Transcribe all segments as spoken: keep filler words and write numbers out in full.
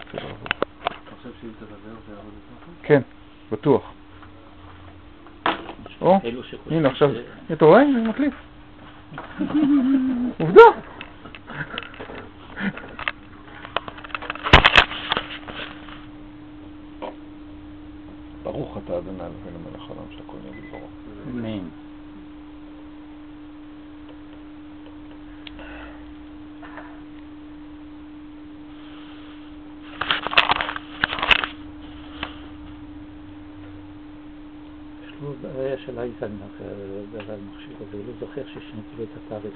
רוצה לעבור. אתה חושב שאם תדבר זה יעבוד יותר? כן, בטוח. או, הנה עכשיו, אתה רואה? אני מקליט. עובדה. ברוך אתה אדוני אלוהינו מלך העולם שהכל נהיה בדברו. אמן. יש לו בעיה של אייזנר במכשיר הזה, לא זוכר ששיניתי לו את התאריך.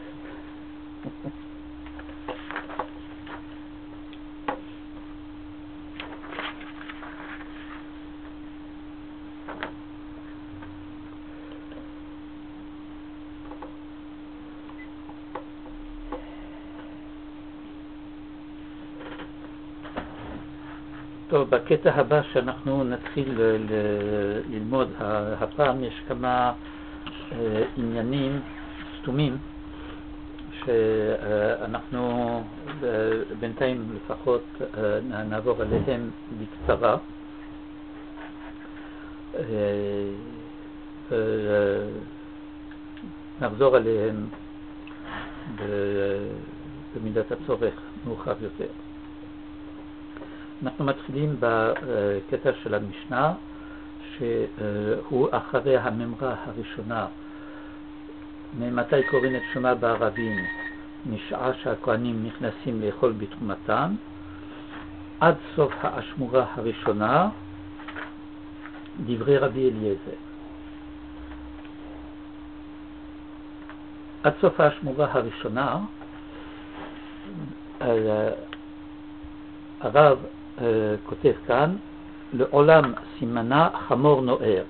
טוב, בקטע הבא שאנחנו נתחיל ל- ללמוד, הפעם יש כמה אה, עניינים סתומים שאנחנו אה, בינתיים לפחות אה, נעבור עליהם בקצרה אה, ונחזור עליהם ב- במידת הצורך מאוחר יותר. אנחנו מתחילים בקטע של המשנה שהוא אחרי הממרה הראשונה. ממתי קוראים את שמה בערבים? משעה שהכהנים נכנסים לאכול בתרומתם עד סוף האשמורה הראשונה, דברי רבי אליעזר. עד סוף האשמורה הראשונה הרב Uh, כותב כאן, לעולם סימנה חמור נוער.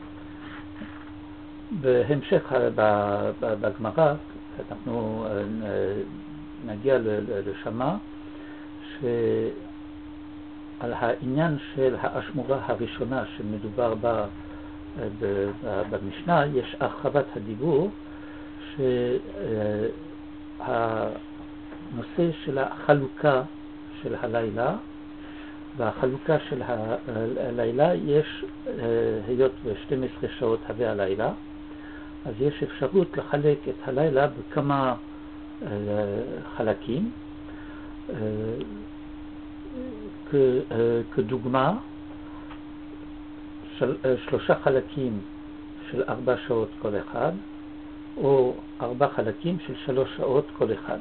בהמשך בגמרא אנחנו uh, נגיע לשמה שעל העניין של האשמורה הראשונה שמדובר בה uh, במשנה יש הרחבת הדיבור שהנושא של החלוקה של הלילה, והחלוקה של הלילה יש, היות ב-שתים עשרה שעות הווה הלילה, אז יש אפשרות לחלק את הלילה בכמה חלקים. כדוגמה, של, שלושה חלקים של ארבע שעות כל אחד, או ארבע חלקים של שלוש שעות כל אחד.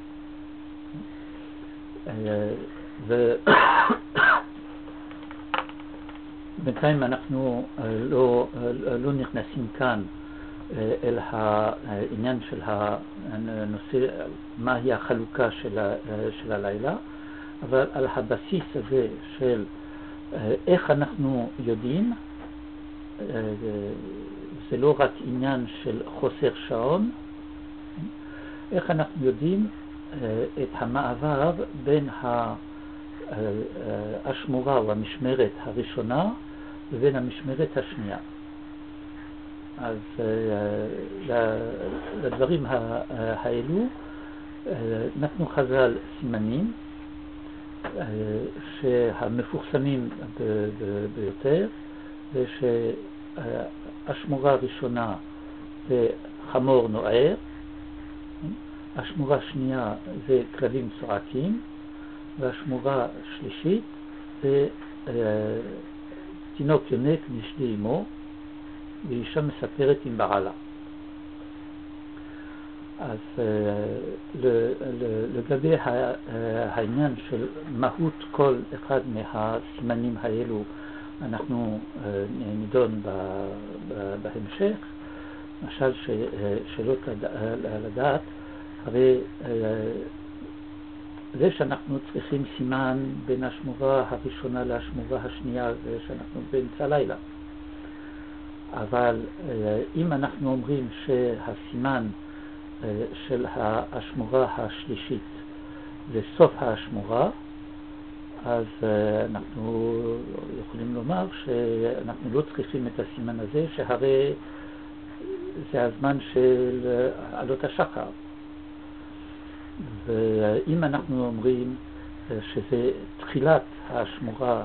ובינתיים אנחנו לא, לא נכנסים כאן אל העניין של הנושא, מהי החלוקה של, של הלילה, אבל על הבסיס הזה של איך אנחנו יודעים, זה לא רק עניין של חוסר שעון, איך אנחנו יודעים את המעבר בין האשמורה או המשמרת הראשונה לבין המשמרת השנייה. אז לדברים האלו נתנו חז"ל סימנים שהמפורסמים ביותר, ושאשמורה הראשונה זה חמור נוער, השמורה השנייה זה כלבים צועקים, והשמורה השלישית זה אה, תינוק יונק משדי אמו, ואישה מספרת עם בעלה. אז אה, לגבי העניין של מהות כל אחד מהסימנים האלו אנחנו אה, נדון בהמשך, למשל שאלות לדעת, הרי זה שאנחנו צריכים סימן בין השמורה הראשונה להשמורה השנייה, זה שאנחנו באמצע הלילה. אבל אם אנחנו אומרים שהסימן של השמורה השלישית זה סוף השמורה, אז אנחנו יכולים לומר שאנחנו לא צריכים את הסימן הזה, שהרי זה הזמן של עלות השחר. ואם אנחנו אומרים שזה תחילת השמורה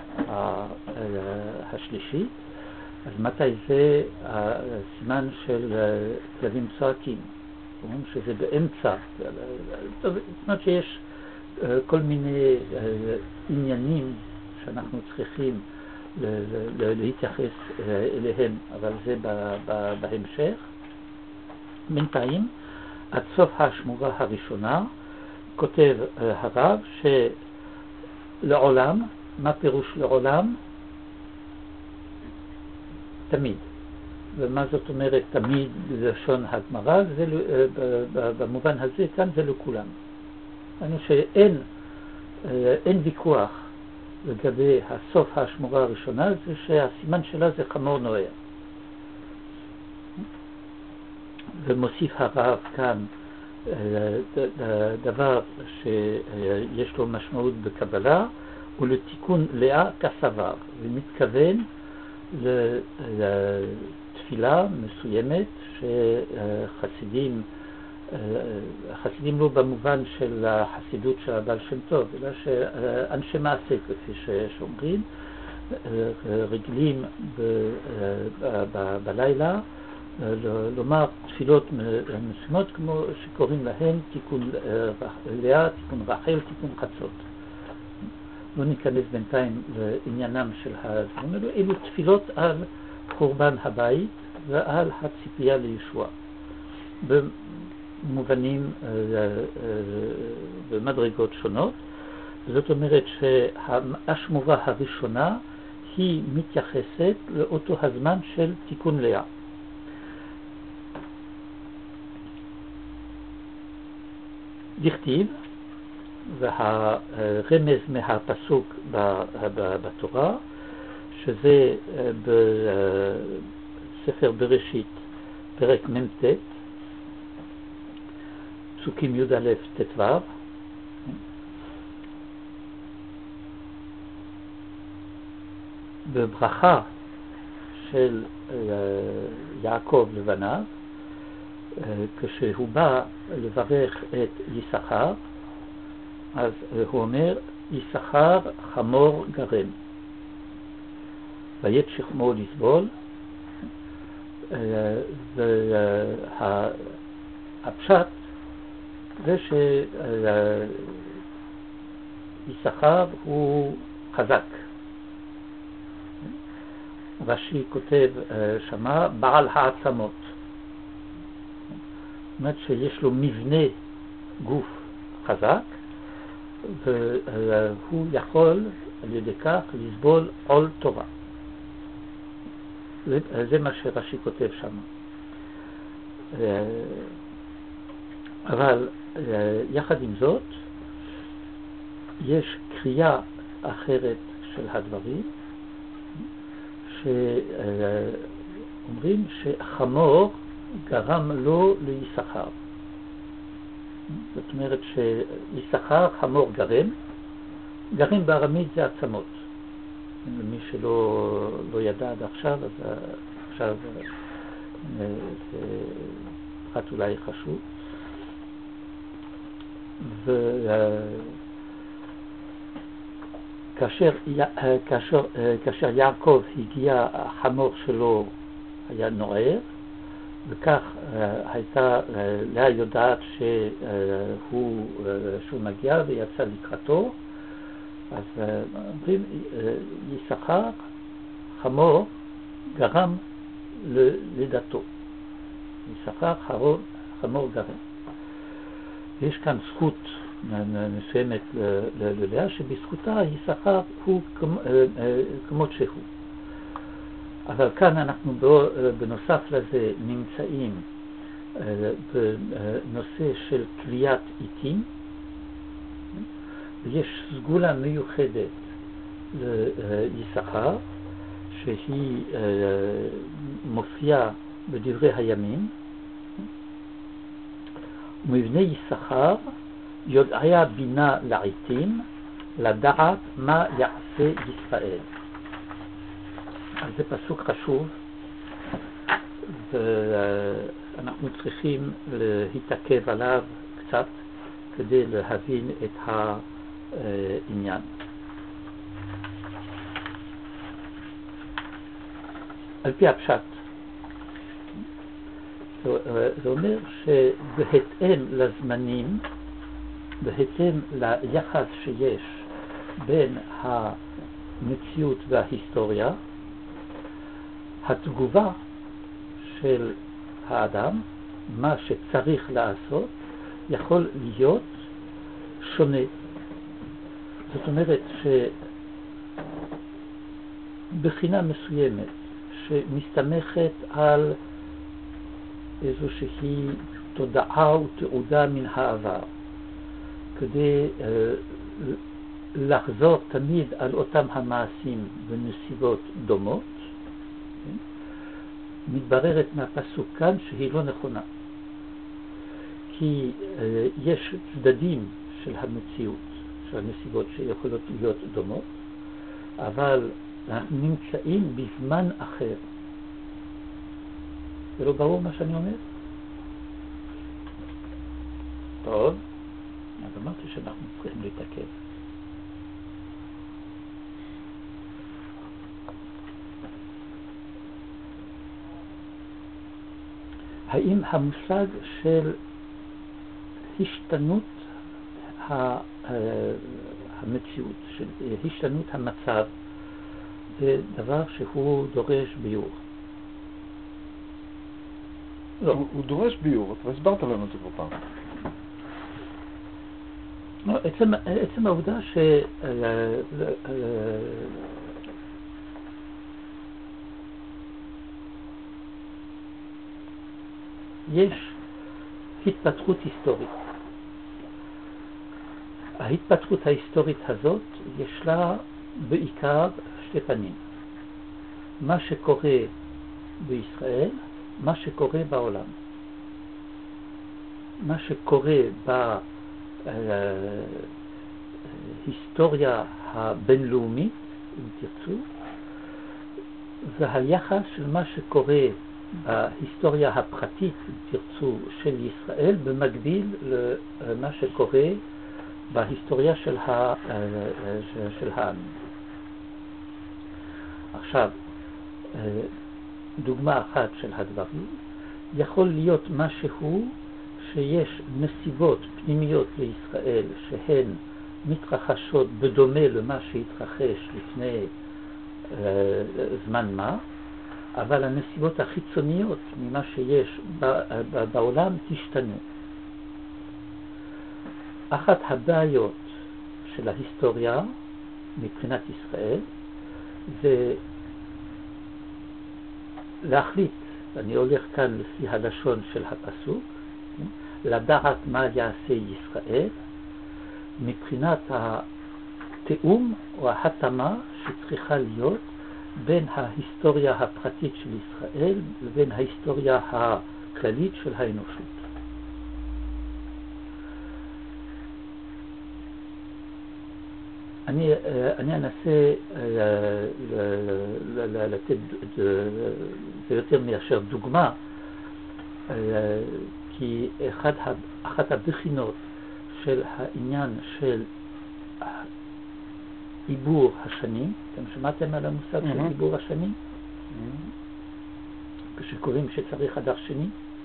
השלישית, אז מתי זה הסימן של כלבים צועקים? אומרים שזה באמצע. זאת אומרת שיש כל מיני עניינים שאנחנו צריכים להתייחס אליהם, אבל זה בהמשך. בינתיים, עד סוף השמורה הראשונה, כותב הרב שלעולם, מה פירוש לעולם? תמיד. ומה זאת אומרת תמיד לשון הגמרא? זה, במובן הזה כאן זה לכולם. אני שאין אין ויכוח לגבי הסוף השמורה הראשונה, זה שהסימן שלה זה חמור נוער. ומוסיף הרב כאן דבר שיש לו משמעות בקבלה, ולתיקון לאה כסבר, ומתכוון לתפילה מסוימת שחסידים, חסידים לא במובן של החסידות של הבעל שם טוב, אלא שאנשי מעשה, כפי שאומרים, רגילים בלילה לומר תפילות מסוימות כמו שקוראים להן תיקון לאה, תיקון רחל, תיקון חצות. לא ניכנס בינתיים לעניינם של הדברים האלו, אלו תפילות על חורבן הבית ועל הציפייה לישוע. במובנים, במדרגות שונות. זאת אומרת שהשמורה הראשונה היא מתייחסת לאותו הזמן של תיקון לאה. דכתיב, והרמז מהפסוק בתורה, שזה בספר בראשית, פרק מ"ט, פסוקים י' א' ט' ו', בברכה של יעקב לבניו, כשהוא בא לברך את יששכר, אז הוא אומר, יששכר חמור גרם, וית שכמו לסבול, והפשט זה שיששכר הוא חזק. רש"י כותב שמה בעל העצמות, זאת אומרת שיש לו מבנה גוף חזק, והוא יכול על ידי כך לסבול עול תורה. זה מה שרש"י כותב שם. אבל יחד עם זאת יש קריאה אחרת של הדברים, שאומרים שחמור גרם לו ליששכר. זאת אומרת שיששכר חמור גרם, גרם בארמית זה עצמות. למי שלא לא ידע עד עכשיו, אז עכשיו זה פרט אולי חשוב. וכאשר כאשר, כאשר יעקב הגיע, החמור שלו היה נוער, וכך הייתה לאה יודעת שהוא, שהוא מגיע ויצא לקראתו, אז אומרים, יששכר חמור גרם ללידתו. יששכר חמור גרם. יש כאן זכות מסוימת ללאה, שבזכותה יששכר הוא כמות שהוא. אבל כאן אנחנו בנוסף לזה נמצאים בנושא של קביעת עיתים, ויש סגולה מיוחדת ליששכר שהיא מופיעה בדברי הימים. ומבנה יששכר יודעיה בינה לעיתים לדעת מה יעשה ישראל. אז זה פסוק חשוב, ואנחנו צריכים להתעכב עליו קצת כדי להבין את עניין. על פי הפשט. זה אומר שבהתאם לזמנים, בהתאם ליחס שיש בין המציאות וההיסטוריה, התגובה של האדם, מה שצריך לעשות, יכול להיות שונה. זאת אומרת שבחינה מסוימת שמסתמכת על איזושהי תודעה ותעודה מן העבר, כדי uh, לחזור תמיד על אותם המעשים בנסיבות דומות, כן? מתבררת מהפסוק כאן שהיא לא נכונה. כי uh, יש צדדים של המציאות, של הנסיבות שיכולות להיות דומות, אבל אנחנו נמצאים בזמן אחר. זה לא ברור מה שאני אומר? טוב, אז אמרתי שאנחנו צריכים להתעכב. האם המושג של השתנות המציאות, של השתנות המצב, זה דבר שהוא דורש ביור? לא, הוא, הוא דורש ביור, אתה הסברת לנו את זה כבר פעם. לא, עצם, עצם העובדה ש... יש התפתחות היסטורית. ההתפתחות ההיסטורית הזאת יש לה בעיקר שתי פנים. מה שקורה בישראל, מה שקורה בעולם. מה שקורה בהיסטוריה הבינלאומית, אם תרצו, זה היחס של מה שקורה בהיסטוריה הפרטית, אם תרצו, של ישראל, במקביל למה שקורה בהיסטוריה של, ה, של העמים. עכשיו, דוגמה אחת של הדברים, יכול להיות משהו שיש נסיבות פנימיות לישראל שהן מתרחשות בדומה למה שהתרחש לפני אה, זמן מה, אבל הנסיבות החיצוניות ממה שיש בעולם תשתנו. אחת הבעיות של ההיסטוריה מבחינת ישראל זה להחליט, אני הולך כאן לפי הלשון של הפסוק, לדעת מה יעשה ישראל מבחינת התאום או ההתאמה שצריכה להיות בין ההיסטוריה הפרטית של ישראל לבין ההיסטוריה הכללית של האנושות. אני, אני אנסה לתת, זה יותר מאשר דוגמה, כי אחד, אחת הבחינות של העניין של עיבור השנים, אתם שמעתם על המושג של עיבור השנים? כשקוראים שצריך הדר שני?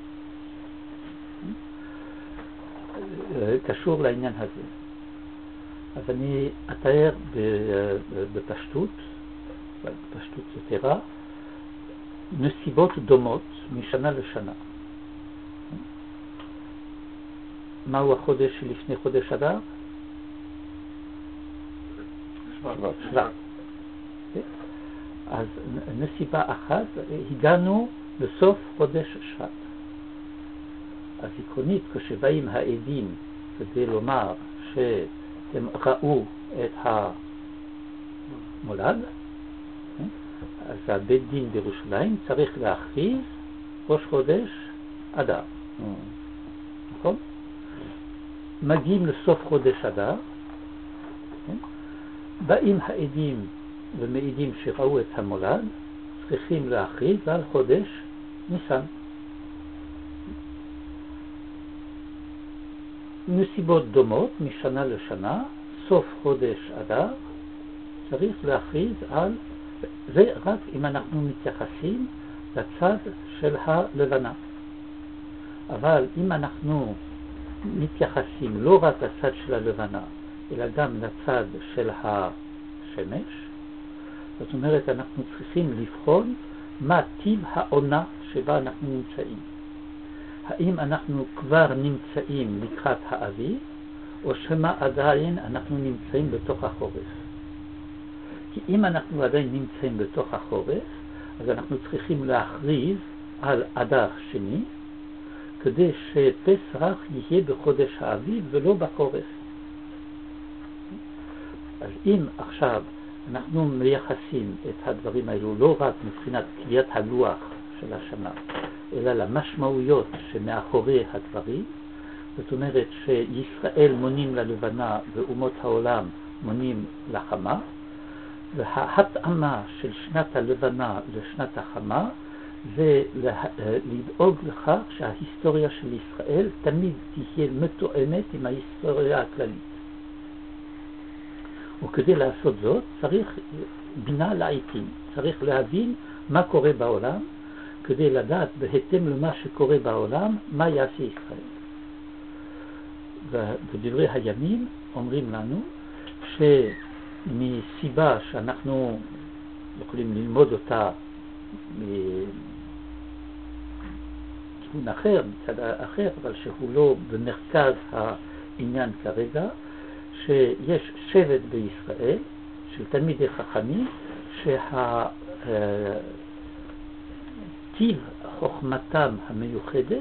קשור לעניין הזה. אז אני אתאר בפשטות, בפשטות יתרה, נסיבות דומות משנה לשנה. מהו החודש שלפני חודש אדר? שבט. שבט. אז נסיבה אחת, הגענו לסוף חודש שבט. אז עקרונית, כשבאים העדים כדי לומר שהם ראו את המולד, אז הבית דין בירושלים צריך להכריז ראש חודש אדר. נכון? מגיעים לסוף חודש אדר, באים העדים ומעידים שראו את המולד, צריכים להכריז על חודש ניסן. נסיבות דומות משנה לשנה, סוף חודש אדר, צריך להכריז על, זה רק אם אנחנו מתייחסים לצד של הלבנה. אבל אם אנחנו מתייחסים לא רק לצד של הלבנה, אלא גם לצד של השמש, זאת אומרת, אנחנו צריכים לבחון מה טיב העונה שבה אנחנו נמצאים. האם אנחנו כבר נמצאים לקראת האביב, או שמה עדיין אנחנו נמצאים בתוך החורף. כי אם אנחנו עדיין נמצאים בתוך החורף, אז אנחנו צריכים להכריז על אדר שני, כדי שפסח יהיה בחודש האביב ולא בחורף. אז אם עכשיו אנחנו מייחסים את הדברים האלו לא רק מבחינת קביעת הלוח של השנה, אלא למשמעויות שמאחורי הדברים, זאת אומרת שישראל מונים ללבנה ואומות העולם מונים לחמה, וההתאמה של שנת הלבנה לשנת החמה זה לדאוג לכך שההיסטוריה של ישראל תמיד תהיה מתואמת עם ההיסטוריה הכללית. וכדי לעשות זאת צריך בינה לעיתים, צריך להבין מה קורה בעולם, כדי לדעת בהתאם למה שקורה בעולם, מה יעשה ישראל. ובדברי הימים אומרים לנו שמסיבה שאנחנו יכולים ללמוד אותה מכיוון אחר, מצד אחר, אבל שהוא לא במרכז העניין כרגע, שיש שבט בישראל של תלמידי חכמים שהטיב חוכמתם המיוחדת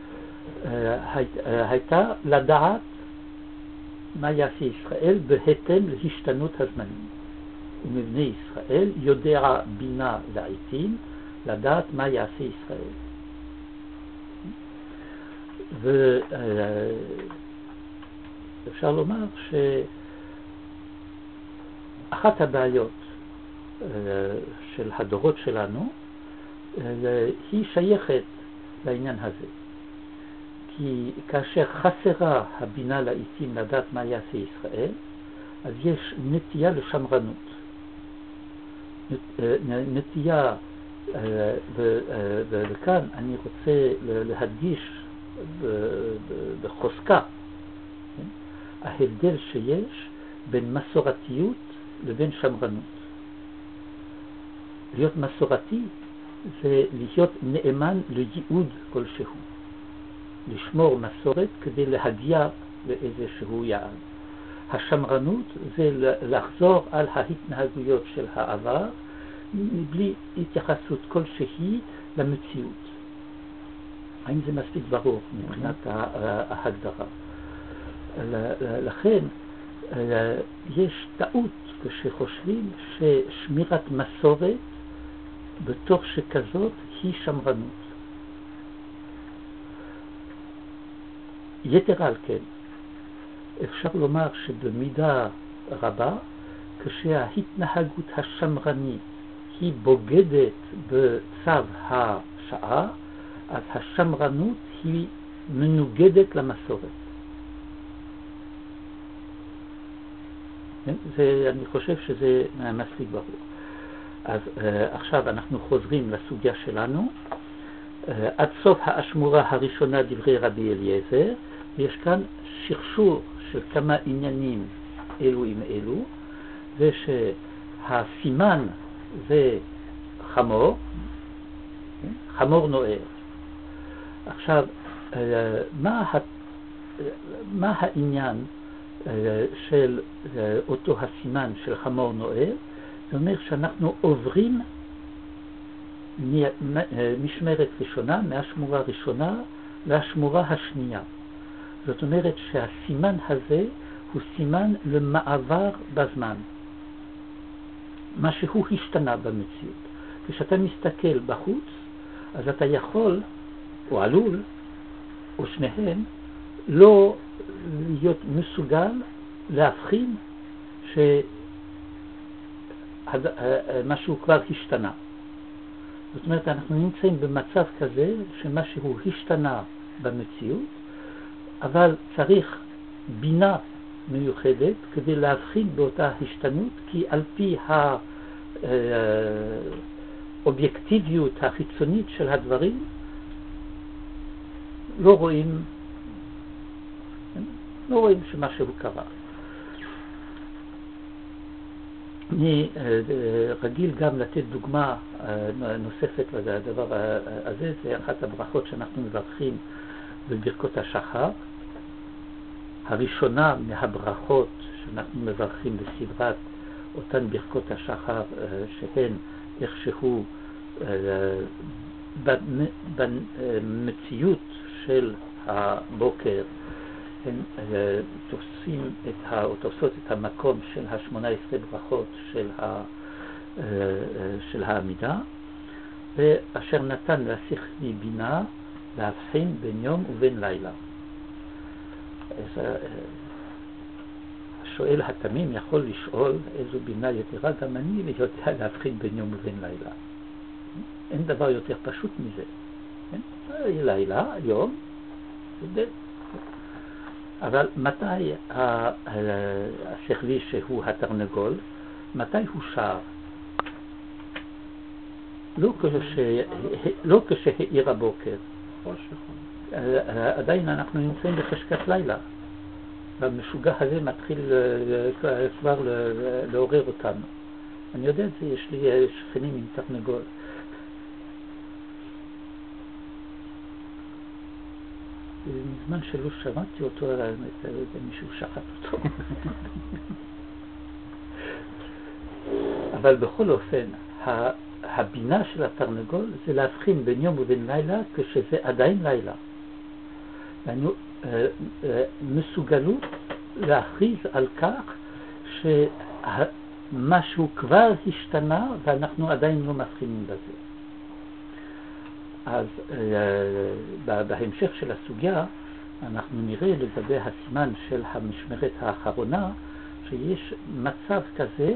הייתה לדעת מה יעשה ישראל בהתאם להשתנות הזמנים. ומבני ישראל יודע בינה לעיתים לדעת מה יעשה ישראל. ואפשר לומר שאחת הבעיות של הדורות שלנו היא שייכת לעניין הזה. כי כאשר חסרה הבינה לעיתים לדעת מה יעשה ישראל, אז יש נטייה לשמרנות. נטייה, וכאן אני רוצה להדגיש בחוזקה ההבדל שיש בין מסורתיות לבין שמרנות. להיות מסורתי זה להיות נאמן לייעוד כלשהו. לשמור מסורת כדי להגיע לאיזשהו יעד. השמרנות זה לחזור על ההתנהגויות של העבר מבלי התייחסות כלשהי למציאות. האם זה מספיק ברור מבחינת ההגדרה? לכן יש טעות כשחושבים ששמירת מסורת בתוך שכזאת היא שמרנות. יתר על כן, אפשר לומר שבמידה רבה, כשההתנהגות השמרנית היא בוגדת בצו השעה, אז השמרנות היא מנוגדת למסורת. זה, אני חושב שזה מספיק ברור. אז uh, עכשיו אנחנו חוזרים לסוגיה שלנו. Uh, עד סוף האשמורה הראשונה דברי רבי אליעזר, יש כאן שרשור של כמה עניינים אלו עם אלו, ושהסימן זה חמור, חמור נוער. עכשיו, uh, מה, ה, מה העניין uh, של uh, אותו הסימן של חמור נוער? זאת אומרת שאנחנו עוברים משמרת ראשונה, מהשמורה הראשונה לשמורה השנייה. זאת אומרת שהסימן הזה הוא סימן למעבר בזמן. משהו השתנה במציאות. כשאתה מסתכל בחוץ, אז אתה יכול, או עלול, או שניהם, לא להיות מסוגל להבחין ש... משהו כבר השתנה. זאת אומרת, אנחנו נמצאים במצב כזה שמשהו השתנה במציאות, אבל צריך בינה מיוחדת כדי להבחין באותה השתנות, כי על פי האובייקטיביות החיצונית של הדברים לא רואים, לא רואים שמשהו קרה. אני רגיל גם לתת דוגמה נוספת לדבר הזה, זה אחת הברכות שאנחנו מברכים בברכות השחר. הראשונה מהברכות שאנחנו מברכים בסדרת אותן ברכות השחר, שהן איכשהו במציאות של הבוקר הן תופסים את ה, או תופסות את המקום של השמונה עשרה ברכות של, ה, של העמידה, ואשר נתן לשכלי בינה להבחין בין יום ובין לילה. אז השואל התמים יכול לשאול איזו בינה יתרה, גם אני יודע להבחין בין יום ובין לילה. אין דבר יותר פשוט מזה. לילה, יום, זה אבל מתי השכלי שהוא התרנגול, מתי הוא שר? לא, כש... לא כשהעיר הבוקר. עדיין אנחנו נמצאים בחשכת לילה. והמשוגע הזה מתחיל כבר לעורר אותנו. אני יודע את זה, יש לי שכנים עם תרנגול. מזמן שלא שמעתי אותו, מישהו שחט אותו. אבל בכל אופן, הבינה של התרנגול זה להבחין בין יום ובין לילה כשזה עדיין לילה. ואני מסוגלות להכריז על כך שמשהו כבר השתנה ואנחנו עדיין לא מבחינים בזה. אז בהמשך של הסוגיה אנחנו נראה לגבי הסימן של המשמרת האחרונה שיש מצב כזה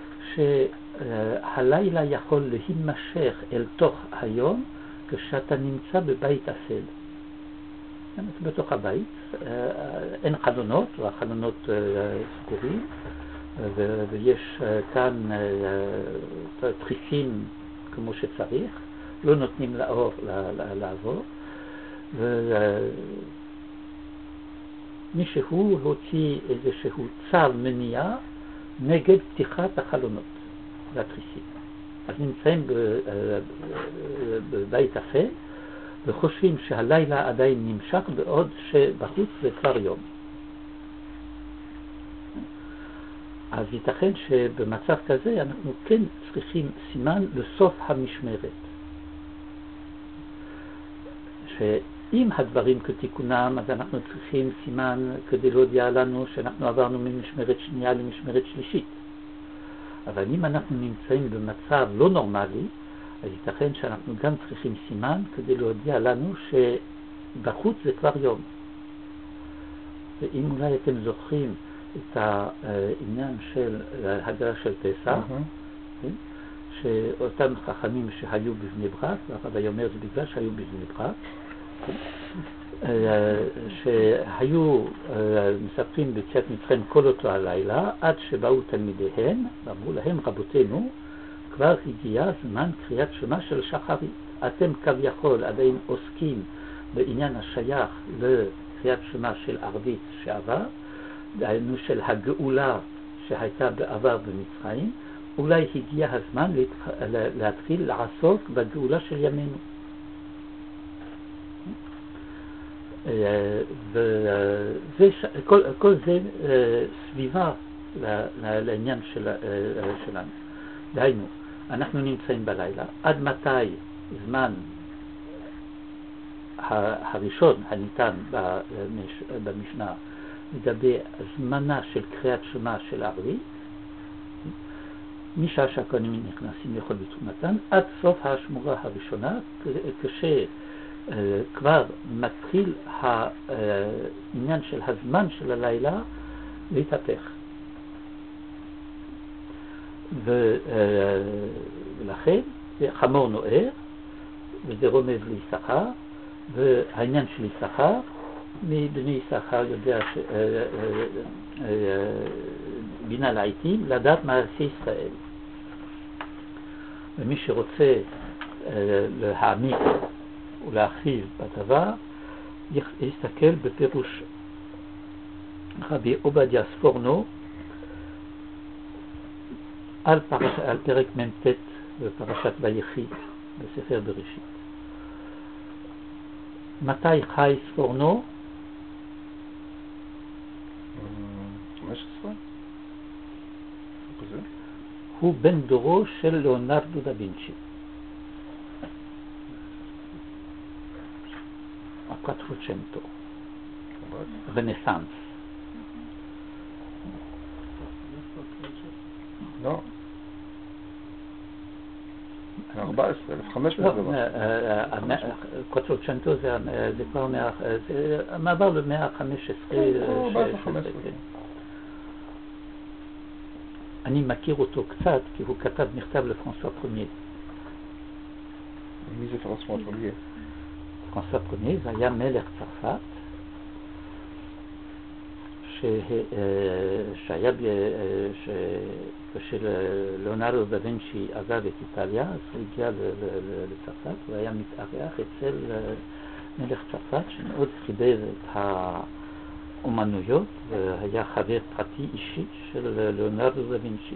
שהלילה יכול להימשך אל תוך היום כשאתה נמצא בבית אפל. בתוך הבית אין חלונות, והחלונות סגורים, ויש כאן תריסים כמו שצריך, לא נותנים לאור לעבור, ומישהו הוציא איזשהו צו מניעה נגד פתיחת החלונות והתריסים. אז נמצאים בבית אפל וחושבים שהלילה עדיין נמשך בעוד שבחוץ זה כבר יום. אז ייתכן שבמצב כזה אנחנו כן צריכים סימן לסוף המשמרת. שאם הדברים כתיקונם, אז אנחנו צריכים סימן כדי להודיע לנו שאנחנו עברנו ממשמרת שנייה למשמרת שלישית. אבל אם אנחנו נמצאים במצב לא נורמלי, אז ייתכן שאנחנו גם צריכים סימן כדי להודיע לנו שבחוץ זה כבר יום. ואם אולי אתם זוכרים את העניין של הגעה של פסח, mm-hmm. שאותם חכמים שהיו בבני ברק, והרב אומר זה בגלל שהיו בבני ברק, שהיו מספרים ביציאת מצרים כל אותו הלילה, עד שבאו תלמידיהם ואמרו להם, רבותינו, כבר הגיע זמן קריאת שמע של שחרית. אתם כביכול עדיין עוסקים בעניין השייך לקריאת שמע של ערבית שעבר, דהיינו של הגאולה שהייתה בעבר במצרים, אולי הגיע הזמן להתחיל לעסוק בגאולה של ימינו. וכל זה סביבה לעניין שלנו. דהיינו, אנחנו נמצאים בלילה, עד מתי זמן הראשון הניתן במשנה לגבי זמנה של קריאת שמע של ערבית, משעה שהכהנים נכנסים לאכול בתרומתן, עד סוף השמורה הראשונה, כשכבר מתחיל העניין של הזמן של הלילה להתהפך. ולכן זה חמור נוער, וזה רומז ליששכר, והעניין של יששכר מי בני יששכר יודע ש... אה, אה, אה, בינה לעיתים, לדעת מעשי ישראל. ומי שרוצה אה, להעמיק ולהרחיב בדבר, יסתכל בפירוש רבי עובדיה ספורנו על, פרש... על פרק מ"ט בפרשת ויחי בספר בראשית. מתי חי ספורנו? חמש עשרה? כזה? הוא בן דורו של ליאונרדו דה וינצ'י. הקוואטרוצ'נטו. רנסאנס. לא. ארבע עשרה, אלף וחמש מאות ומשהו. קוואטרוצ'נטו זה כבר המעבר למאה ה-חמש עשרה. אני מכיר אותו קצת כי הוא כתב מכתב לפרנסואה פרמייר. מי זה פרנסואה פרמייר? פרנסואה פרמייר זה היה מלך צרפת שהיה כשליאונרדו דה וינצ'י עזב את איטליה, אז הוא הגיע לצרפת, הוא היה מתארח אצל מלך צרפת שמאוד חיבר את האומנויות והיה חבר פרטי אישי של ליאונרדו דה וינצ'י.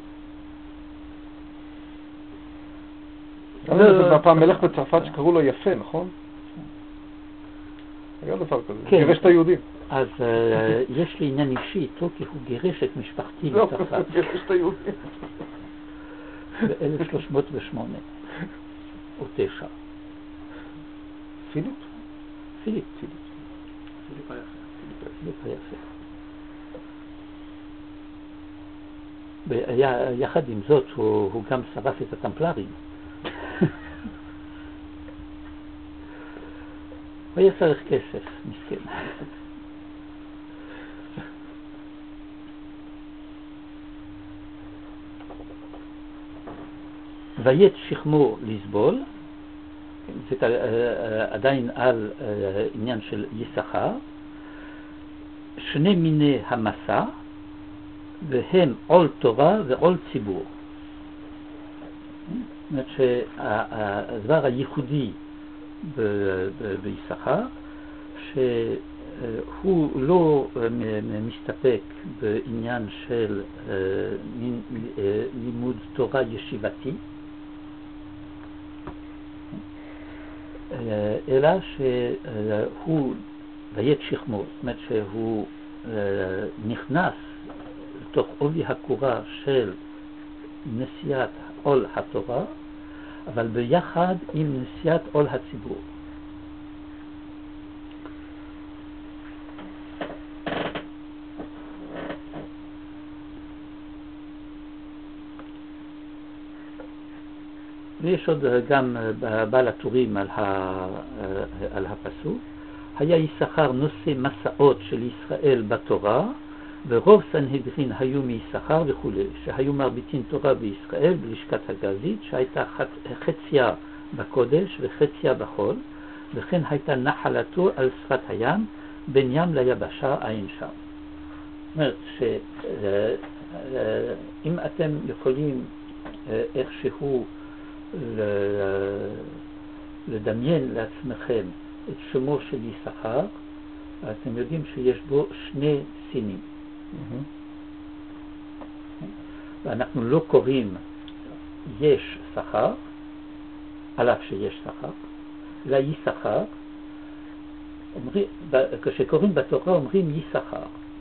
היה פעם מלך בצרפת שקראו לו יפה, נכון? היה דבר כזה, גירש את היהודים. אז יש לי עניין אישי איתו כי הוא גירש את משפחתי מצרפת. לא, גירש את היהודים. ב-אלף שלוש מאות ושמונה או תשע. פיליפ? פיליפ. פיליפ היפה. פיליפ היפה. יחד עם זאת הוא גם שרף את הטמפלרים. הוא היה צריך כסף, מסכן. ויית שכמו לסבול, זה עדיין על עניין של יששכר, שני מיני המסע, והם עול תורה ועול ציבור. זאת אומרת שהדבר הייחודי ביששכר, שהוא לא מסתפק בעניין של לימוד תורה ישיבתי, אלא שהוא ויית שכמו, זאת אומרת שהוא נכנס לתוך עובי הקורה של נשיאת עול התורה, אבל ביחד עם נשיאת עול הציבור. ויש עוד גם בעל הטורים על, ה, על הפסוק. היה יששכר נושא מסעות של ישראל בתורה, ורוב סנהדרין היו מיששכר וכו', שהיו מרביטין תורה בישראל בלשכת הגזית, שהייתה חציה בקודש וחציה בחול, וכן הייתה נחלתו על שפת הים, בין ים ליבשה עין שם. זאת אומרת שאם אתם יכולים איכשהו לדמיין לעצמכם את שמו של יששכר, אתם יודעים שיש בו שני סינים. Mm-hmm. ואנחנו לא קוראים יש שכר, על אף שיש שכר, אלא יששכר. כשקוראים בתורה אומרים יששכר.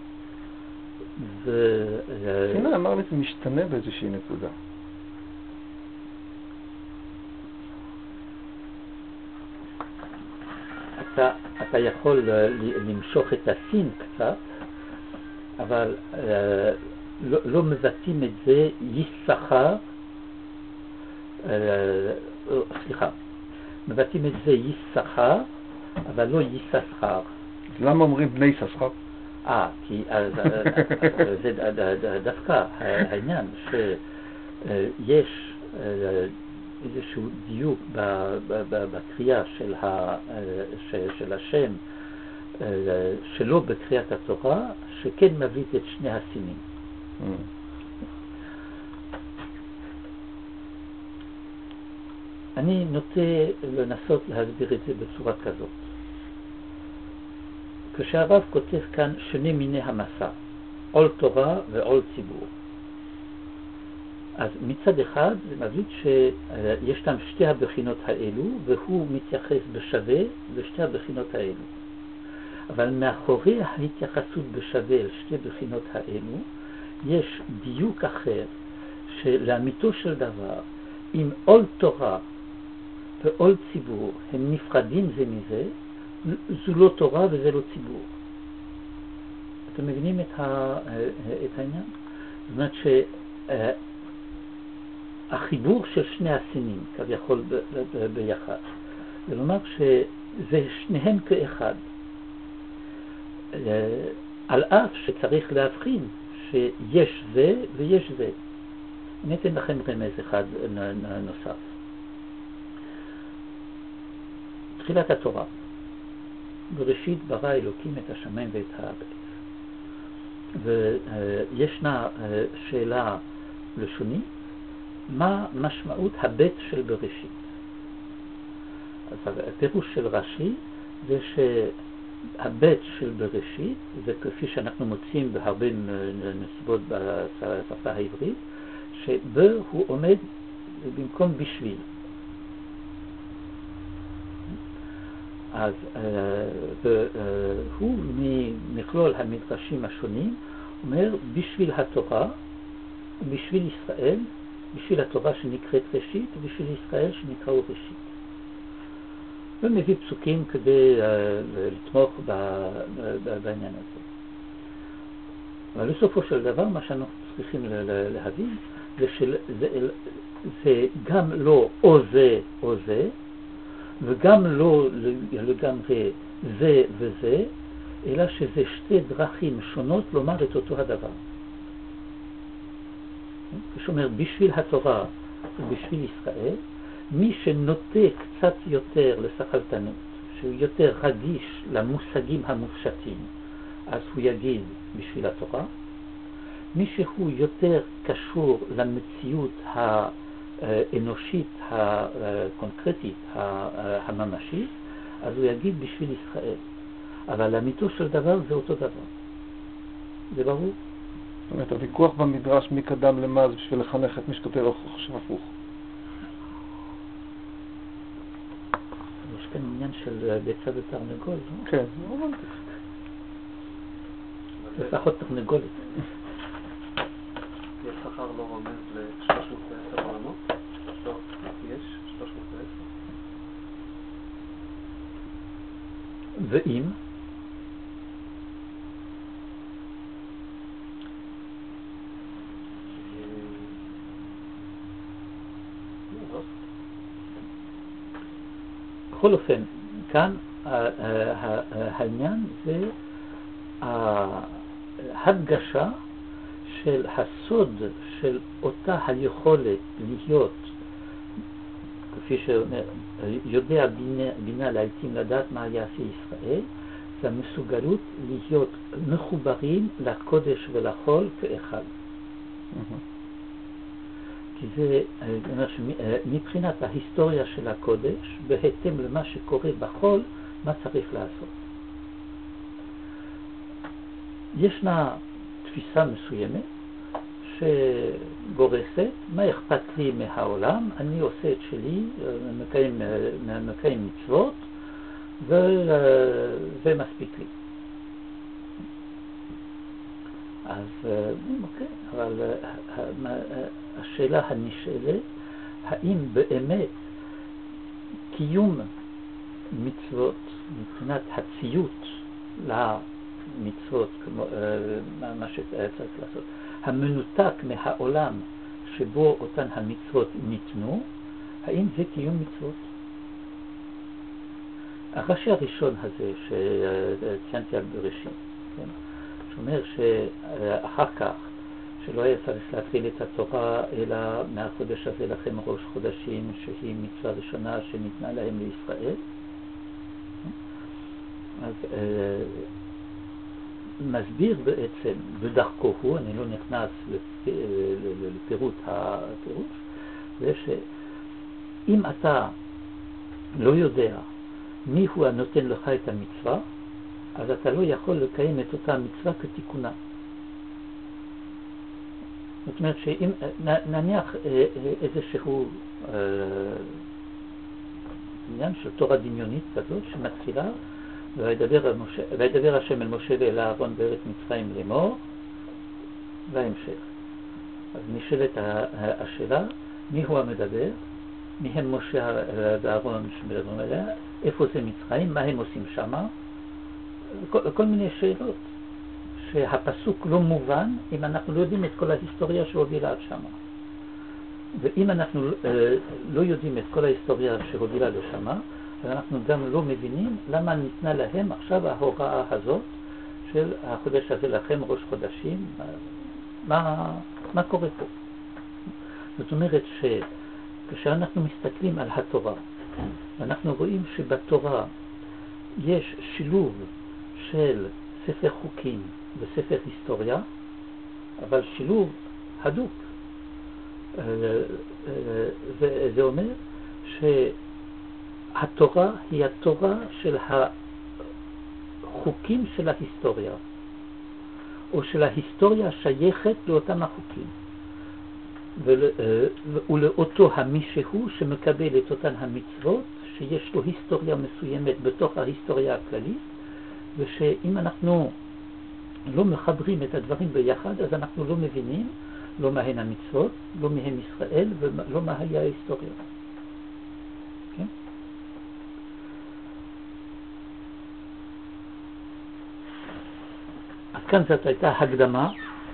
סיני אמר לי זה משתנה באיזושהי נקודה. אתה, אתה יכול למשוך את הסין קצת, אבל אה, לא, לא מבטאים את זה יששכר, אה, סליחה, מבטאים את זה יששכר, אבל לא יששכר. למה אומרים בני יששכר? אה, כי אז, זה דווקא העניין שיש איזשהו דיוק בקריאה של, ה, של השם שלא בקריאת התורה, שכן מביא את שני הסינים. Mm. אני נוטה לנסות להסביר את זה בצורה כזאת. כשהרב כותב כאן שני מיני המסע, עול תורה ועול ציבור. אז מצד אחד זה מביא שיש כאן שתי הבחינות האלו, והוא מתייחס בשווה לשתי הבחינות האלו. אבל מאחורי ההתייחסות בשווה לשתי בחינות האלו, יש דיוק אחר, שלאמיתו של דבר, אם עול תורה ועול ציבור הם נפרדים זה מזה, זו לא תורה וזה לא ציבור. אתם מבינים את, ה, את העניין? זאת אומרת שהחיבור של שני הסינים כביכול ב, ב, ב, ביחד, זה לומר שזה שניהם כאחד. על אף שצריך להבחין שיש זה ויש זה. אני אתן לכם רמז אחד נוסף. תחילת התורה. בראשית ברא אלוקים את השמיים ואת הארץ. וישנה שאלה לשונית, מה משמעות הבית של בראשית? אז הפירוש של רש"י זה שהבית של בראשית, זה כפי שאנחנו מוצאים בהרבה נסיבות בשפה העברית, שבו הוא עומד במקום בשביל. אז הוא ממכלול המדרשים השונים אומר בשביל התורה ובשביל ישראל, בשביל התורה שנקראת ראשית ובשביל ישראל שנקראו ראשית. ומביא פסוקים כדי לתמוך בעניין הזה. אבל בסופו של דבר מה שאנחנו צריכים להבין זה שזה גם לא או זה או זה, וגם לא לגמרי זה וזה, אלא שזה שתי דרכים שונות לומר את אותו הדבר. כשאומר בשביל התורה ובשביל ישראל, מי שנוטה קצת יותר לסחלטנות, שהוא יותר רגיש למושגים המופשטים, אז הוא יגיד בשביל התורה. מי שהוא יותר קשור למציאות ה... אנושית הקונקרטית הממשית, אז הוא יגיד בשביל ישראל. אבל אמיתו של דבר זה אותו דבר. זה ברור? זאת אומרת, הוויכוח במדרש מי קדם למה זה בשביל לחנך את מי שכותב או חושב הפוך. יש כאן עניין של ביצה ותרנגול, לא? כן, לא הבנתי. לפחות תרנגולת. יששכר לא רומז ל-שלוש מאות ועשר עולמות? לא, יש שלוש מאות ועשר. ואם? בכל אופן, כאן העניין זה ההדגשה של הסוד של אותה היכולת להיות, כפי שיודע בינה, בינה לעתים לדעת מה יעשה ישראל, זה המסוגלות להיות מחוברים לקודש ולחול כאחד. Mm-hmm. כי זה אומר שמבחינת ההיסטוריה של הקודש, בהתאם למה שקורה בחול, מה צריך לעשות. ישנה תפיסה מסוימת שגורסת, מה אכפת לי מהעולם, אני עושה את שלי, מקיים, מקיים מצוות, וזה מספיק לי. אז אוקיי, אבל השאלה הנשאלת, האם באמת קיום מצוות מבחינת הציות למצוות, כמו מה שצריך לעשות, המנותק מהעולם שבו אותן המצוות ניתנו, האם זה קיום מצוות? הרש"י הראשון הזה שציינתי על בראשית, כן? שאומר שאחר כך, שלא היה צריך להתחיל את התורה אלא מהחודש הזה לכם ראש חודשים, שהיא מצווה ראשונה שניתנה להם לישראל, אז אה, מסביר בעצם בדרכו הוא, אני לא נכנס לפ... לפירוט הפירוש, זה שאם אתה לא יודע מי הוא הנותן לך את המצווה, אז אתה לא יכול לקיים את אותה מצווה כתיקונה. זאת אומרת שאם נניח איזשהו אה, עניין של תורה דמיונית כזאת שמתחילה וידבר, משה, וידבר השם אל משה ואל אהרון בארץ מצרים לאמור, וההמשך. אז נשאלת השאלה, מי הוא המדבר? מי הם משה ואהרון שמדברים עליה? איפה זה מצרים? מה הם עושים שמה? כל, כל מיני שאלות שהפסוק לא מובן אם אנחנו לא יודעים את כל ההיסטוריה שהובילה עד שמה. ואם אנחנו אה, לא יודעים את כל ההיסטוריה שהובילה לשמה, אז אנחנו גם לא מבינים למה ניתנה להם עכשיו ההוראה הזאת של החודש הזה לכם ראש חודשים. מה, מה קורה פה? זאת אומרת שכשאנחנו מסתכלים על התורה, אנחנו רואים שבתורה יש שילוב של ספר חוקים וספר היסטוריה, אבל שילוב הדוק. זה אומר שהתורה היא התורה של החוקים של ההיסטוריה, או של ההיסטוריה שייכת לאותם החוקים, ולאותו המישהו שמקבל את אותן המצוות שיש לו היסטוריה מסוימת בתוך ההיסטוריה הכללית, ושאם אנחנו לא מחברים את הדברים ביחד, אז אנחנו לא מבינים לא מהן המצוות, לא מהם ישראל, ולא מה היה ההיסטוריה. Okay? אז כאן זאת הייתה הקדמה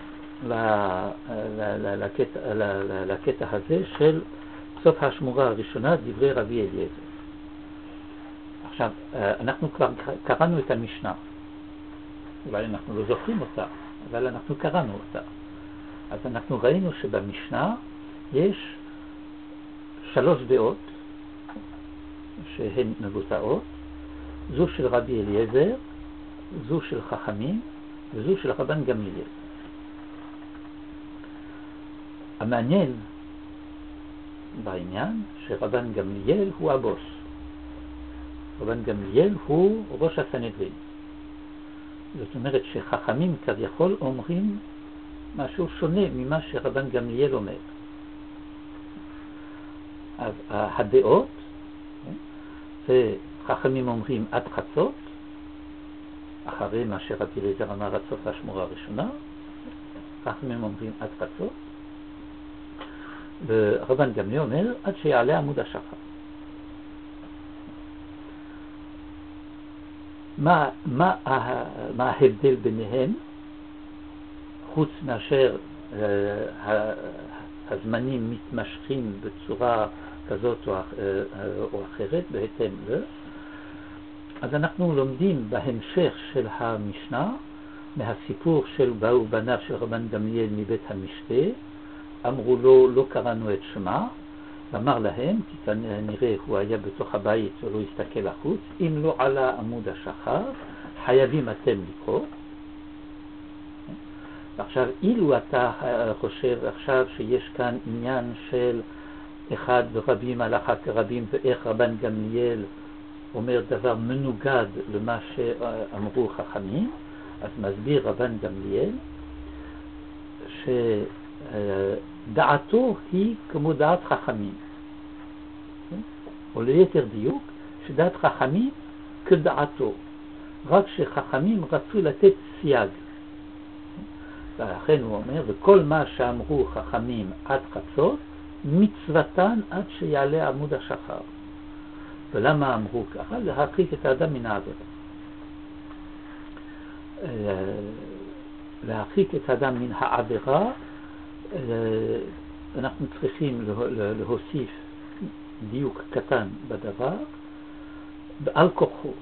לקטע, לקטע הזה של סוף השמורה הראשונה, דברי רבי אליעזר. עכשיו, אנחנו כבר קראנו את המשנה. אולי אנחנו לא זוכרים אותה, אבל אנחנו קראנו אותה. אז אנחנו ראינו שבמשנה יש שלוש דעות שהן מבוצעות, זו של רבי אליעזר, זו של חכמים וזו של רבן גמליאל. המעניין בעניין שרבן גמליאל הוא הבוס. רבן גמליאל הוא ראש הסנהדרין. זאת אומרת שחכמים כביכול אומרים משהו שונה ממה שרבן גמליאל אומר. אז הדעות, וחכמים אומרים עד חצות, אחרי מה שרבי אליעזר אמר עד סוף השמורה הראשונה, חכמים אומרים עד חצות, ורבן גמליאל אומר עד שיעלה עמוד השחר. מה, מה, מה ההבדל ביניהם? חוץ מאשר uh, הזמנים מתמשכים בצורה כזאת או, uh, או אחרת בהתאם ל, אז אנחנו לומדים בהמשך של המשנה מהסיפור של באו בניו של רבן גמליאל מבית המשתה, אמרו לו לא קראנו את שמה, ואמר להם, כי כנראה הוא היה בתוך הבית ולא הסתכל החוץ, אם לא עלה עמוד השחר חייבים אתם לקרוא. עכשיו, אילו אתה חושב עכשיו שיש כאן עניין של אחד ורבים הלכה כרבים, ואיך רבן גמליאל אומר דבר מנוגד למה שאמרו חכמים, אז מסביר רבן גמליאל שדעתו היא כמו דעת חכמים, או ליתר דיוק שדעת חכמים כדעתו, רק שחכמים רצו לתת סייג. ולכן הוא אומר, וכל מה שאמרו חכמים עד חצות, מצוותן עד שיעלה עמוד השחר. ולמה אמרו ככה? להרחיק את האדם מן העבירה. להרחיק את האדם מן העבירה, אנחנו צריכים להוסיף דיוק קטן בדבר, בעל כוחו.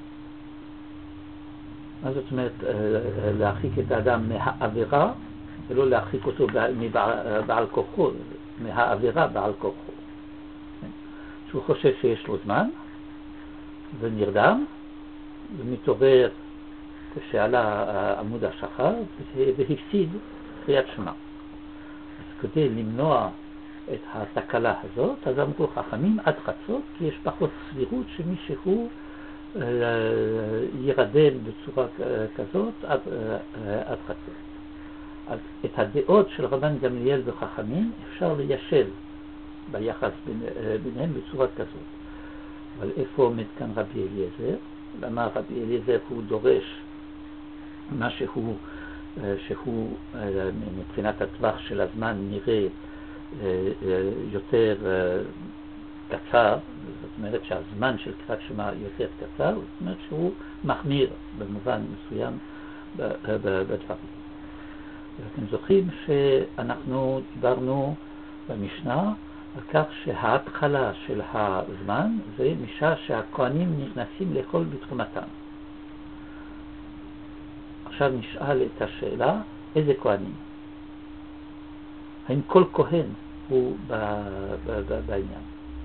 מה זאת אומרת להרחיק את האדם מהעבירה, ולא להרחיק אותו בעל כוחו, מהעבירה בעל כוחו. שהוא חושב שיש לו זמן, ונרדם, ומתעורר כשעלה עמוד השחר והפסיד קריאת שמע. אז כדי למנוע את התקלה הזאת, אז אמרו חכמים עד חצות, כי יש פחות סבירות שמישהו ירדם בצורה כזאת עד, עד חצות. אז את הדעות של רבן גמליאל וחכמים אפשר ליישב ביחס ביניהם בצורה כזאת. אבל איפה עומד כאן רבי אליעזר? למה רבי אליעזר הוא דורש משהו שהוא מבחינת הטווח של הזמן נראה יותר קצר, זאת אומרת שהזמן של קריאת שמע יותר קצר, זאת אומרת שהוא מחמיר במובן מסוים בדברים. ואתם זוכרים שאנחנו דיברנו במשנה על כך שההתחלה של הזמן זה משעה שהכהנים נכנסים לאכול בתחומתם. עכשיו נשאל את השאלה, איזה כהנים? האם כל כהן הוא בעניין?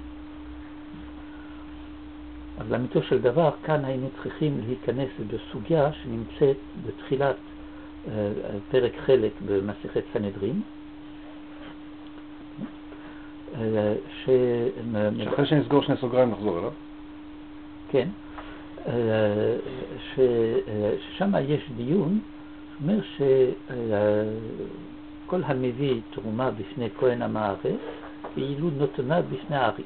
אז לאמיתו של דבר, כאן היינו צריכים להיכנס בסוגיה שנמצאת בתחילת פרק חלק במסכת סנהדרין, ש... שאחרי שנסגור שני סוגריים נחזור אליו. כן, ש... ששם יש דיון, אומר שכל המביא תרומה בפני כהן עם הארץ, כאילו נותנה בפני הארי.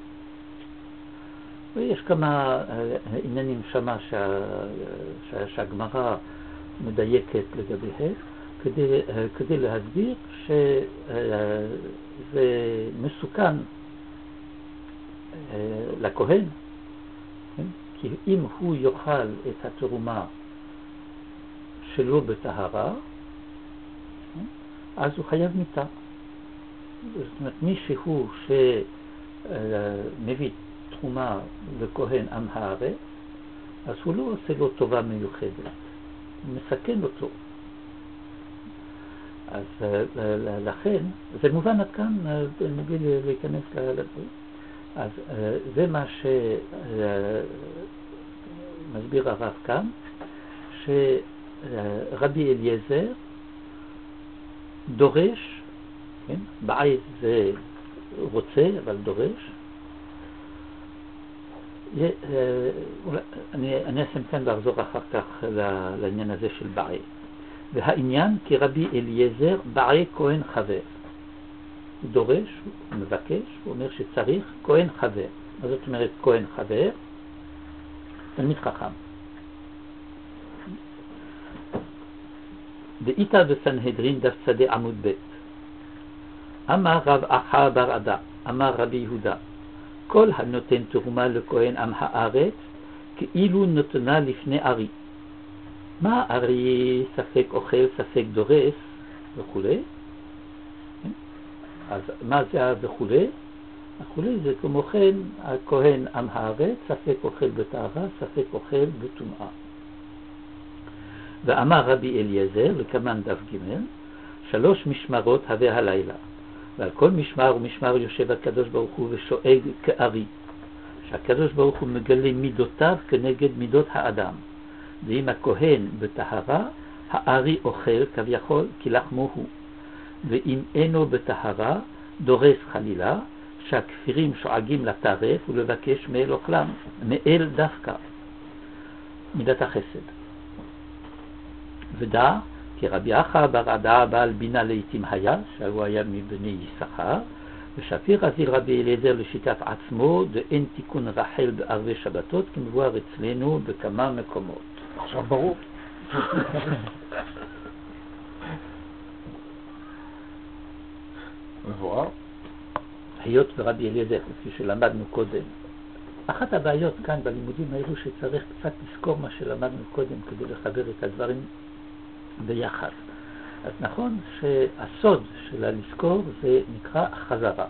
ויש כמה עניינים שמה שה... שה... שהגמרא מדייקת לגביהם, כדי, כדי להסביר שזה מסוכן לכהן, כי אם הוא יאכל את התרומה שלו בטהרה, אז הוא חייב מיתה. זאת אומרת, מישהו שמביא תרומה לכהן עם הארץ, אז הוא לא עושה לו טובה מיוחדת, הוא מסכן אותו. אז לכן, זה מובן עד כאן, מבלי להיכנס לדברים. אז זה מה שמסביר הרב כאן, שרבי אליעזר דורש, כן? בעית זה רוצה, אבל דורש. אני, אני אסיים כאן לחזור אחר כך לעניין הזה של בעית. והעניין כי רבי אליעזר בעי כהן חבר. הוא דורש, הוא מבקש, הוא אומר שצריך כהן חבר. מה זאת אומרת כהן חבר? תלמיד חכם. דאיתא בסנהדרין דף שדה עמוד ב' אמר רב אחא בר עדה, אמר רבי יהודה, כל הנותן תרומה לכהן עם הארץ כאילו נותנה לפני ארי. מה ארי ספק אוכל, ספק דורס וכו'. אז מה זה וכו'? וכו' זה כמו כן הכהן עם הארץ, ספק אוכל בטהרה, ספק אוכל בטומאה. ואמר רבי אליעזר לקמן דף ג' שלוש משמרות הווה הלילה, ועל כל משמר ומשמר יושב הקדוש ברוך הוא ושואג כארי, שהקדוש ברוך הוא מגלה מידותיו כנגד מידות האדם. ואם הכהן בטהרה, הארי אוכל כביכול כי לחמו הוא, ואם אינו בטהרה, דורס חלילה, שהכפירים שואגים לטרף ולבקש מאל אוכלם, מאל דווקא, מידת החסד. ודע, כי רבי אחא בר עדה בעל בינה לעתים היה, שהוא היה מבני יששכר, ושפיר הזיל רבי אליעזר לשיטת עצמו, דאין תיקון רחל בערבי שבתות, כמבואר אצלנו בכמה מקומות. עכשיו ברור. מבואר. היות ורבי אליעזר, כפי שלמדנו קודם, אחת הבעיות כאן בלימודים האלו שצריך קצת לזכור מה שלמדנו קודם כדי לחבר את הדברים ביחד. אז נכון שהסוד של הלזכור זה נקרא חזרה.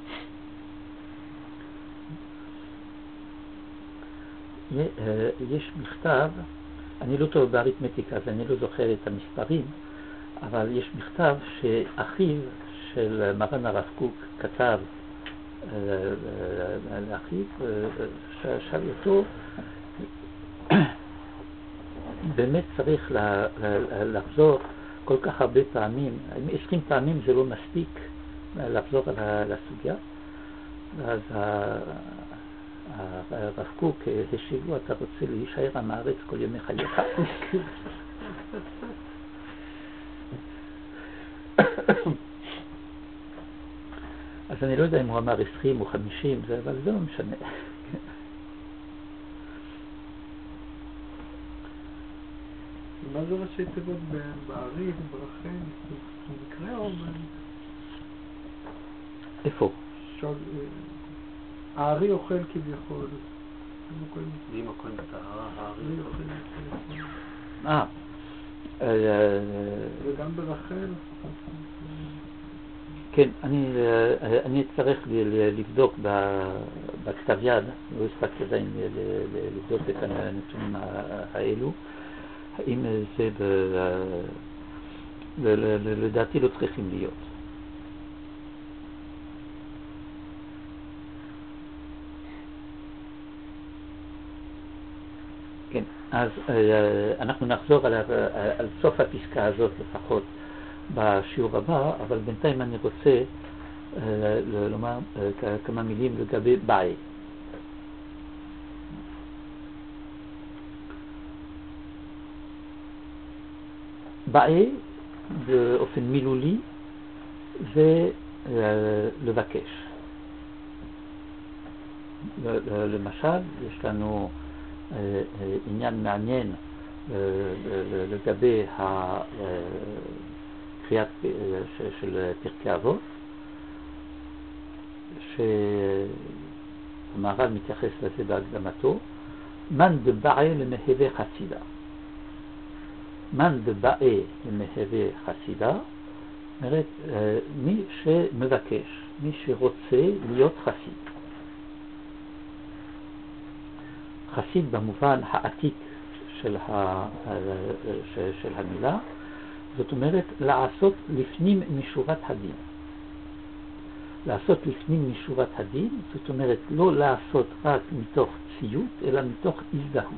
יש מכתב, אני לא טוב באריתמטיקה, אז אני לא זוכר את המספרים, אבל יש מכתב שאחיו של מרן הרב קוק כתב לאחיו, שאל אותו באמת צריך לה, לחזור כל כך הרבה פעמים, עשרים פעמים זה לא מספיק לחזור על הסוגיה, אז הרב קוק השיב לו, אתה רוצה להישאר עם הארץ כל ימי חייך? אז אני לא יודע אם הוא אמר עשרים או חמישים, אבל זה לא משנה. מה זה ראשי תיבות בארי, ברחל, במקרה או... איפה? הארי אוכל כביכול. ואם הכל בטהרה, הארי אוכל. אה. וגם ברחל. כן, אני, אני צריך לבדוק בכתב יד, לא הספקתי עדיין לבדוק את הנתונים האלו, האם זה לדעתי לא צריכים להיות. כן, אז אנחנו נחזור על, על סוף הפסקה הזאת לפחות בשיעור הבא, אבל בינתיים אני רוצה לומר כמה מילים לגבי באי. באי באופן מילולי זה לבקש. למשל, יש לנו עניין מעניין לגבי קריאת של פרקי אבות, שהמהר"ל מתייחס לזה בהקדמתו, מן דבעי למהווה חסידה. מן דבעי למהווה חסידה, אומרת, מי שמבקש, מי שרוצה להיות חסיד. חסיד במובן העתיק של, ה, של המילה, זאת אומרת לעשות לפנים משורת הדין. לעשות לפנים משורת הדין, זאת אומרת לא לעשות רק מתוך ציות, אלא מתוך הזדהות.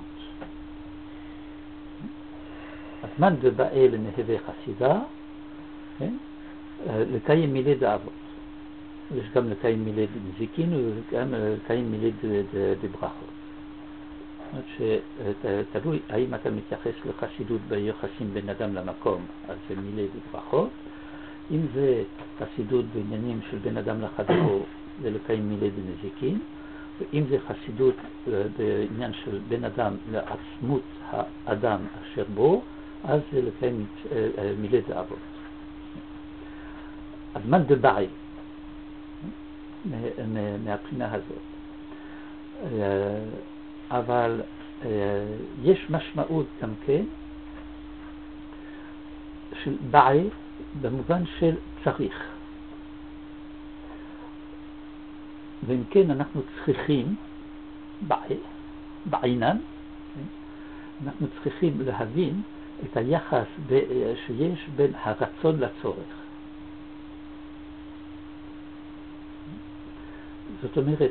אז מן דבעי למהווה חסידה, כן? לקיים מילי דאבות. יש גם לקיים מילי נזיקין וגם לקיים מילי דברכות. זאת אומרת שתלוי האם אתה מתייחס לחסידות ביחסים בין אדם למקום, אז זה מילי דברכות. אם זה חסידות בעניינים של בין אדם לחברו, זה לקיים מילי דנזיקין. ואם זה חסידות בעניין של בין אדם לעצמות האדם אשר בו, אז זה לקיים מילי דאבות. אז מן דבעי, מהבחינה הזאת. אבל יש משמעות גם כן של בעי במובן של צריך. ואם כן אנחנו צריכים בעי, בעינן, אנחנו צריכים להבין את היחס שיש בין הרצון לצורך. זאת אומרת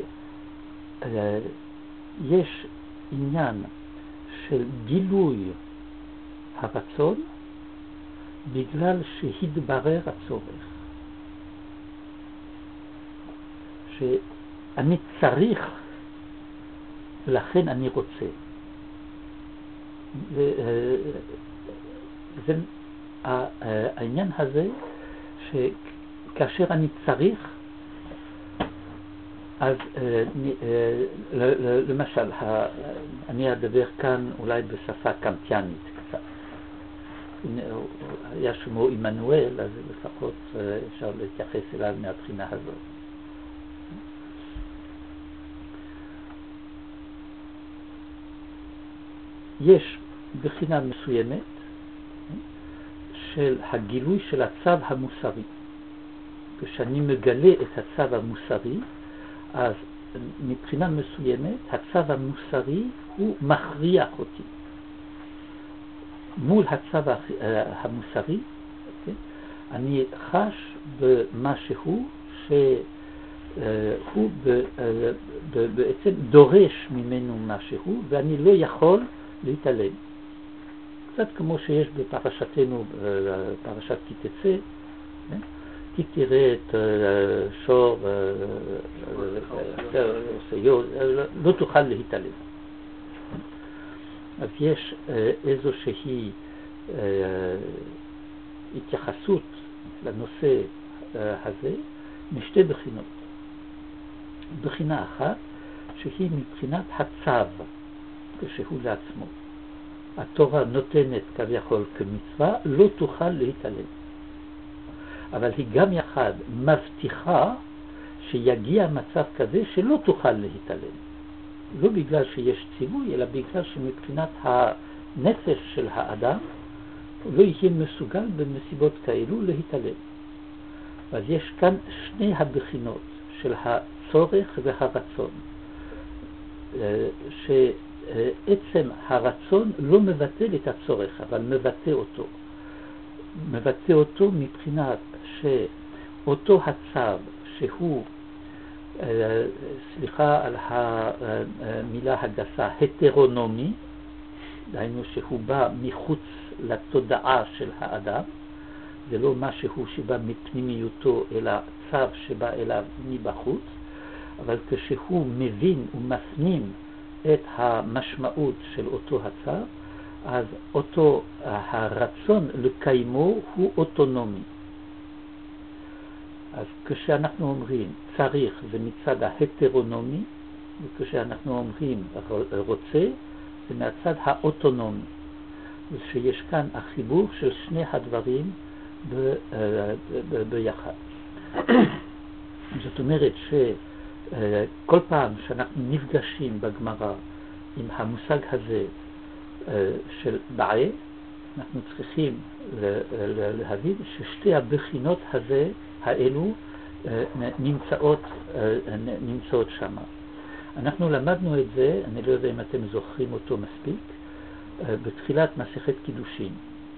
שיש עניין של גילוי הרצון בגלל שהתברר הצורך. שאני צריך ולכן אני רוצה. זה העניין הזה שכאשר אני צריך, אז למשל אני אדבר כאן אולי בשפה קמטיאנית קצת. היה שמו עמנואל, אז לפחות אפשר להתייחס אליו מהבחינה הזאת. יש בחינה מסוימת של הגילוי של הצו המוסרי. כשאני מגלה את הצו המוסרי, אז מבחינה מסוימת הצו המוסרי הוא מכריח אותי. מול הצו המוסרי, okay, אני חש במשהו שהוא בעצם דורש ממנו משהו, ואני לא יכול להתעלם. קצת כמו שיש בפרשתנו, פרשת כי תצא, כי תראה את שור, לא תוכל להתעלם. אז יש איזושהי התייחסות לנושא הזה משתי בחינות. בחינה אחת שהיא מבחינת הצו כשהוא לעצמו. התורה נותנת כביכול כמצווה, לא תוכל להתעלם. אבל היא גם יחד מבטיחה שיגיע מצב כזה שלא תוכל להתעלם. לא בגלל שיש ציווי, אלא בגלל שמבחינת הנפש של האדם לא יהיה מסוגל בנסיבות כאלו להתעלם. אז יש כאן שני הבחינות של הצורך והרצון, שעצם הרצון לא מבטל את הצורך, אבל מבטא אותו. מבטא אותו מבחינת שאותו הצו שהוא, סליחה על המילה הגסה, הטרונומי, דהיינו שהוא בא מחוץ לתודעה של האדם, זה לא משהו שבא מפנימיותו אלא צו שבא אליו מבחוץ, אבל כשהוא מבין ומפנים את המשמעות של אותו הצו, אז אותו הרצון לקיימו הוא אוטונומי. אז כשאנחנו אומרים צריך זה מצד ההטרונומי, וכשאנחנו אומרים רוצה זה מהצד האוטונומי. ושיש כאן החיבור של שני הדברים ב, ב, ביחד. זאת אומרת שכל פעם שאנחנו נפגשים בגמרא עם המושג הזה של בעי, אנחנו צריכים להבין ששתי הבחינות הזה, האלו נמצאות, נמצאות שם. אנחנו למדנו את זה, אני לא יודע אם אתם זוכרים אותו מספיק, בתחילת מסכת קידושין.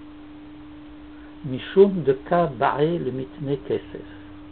משום דקה בעי למתנה כסף.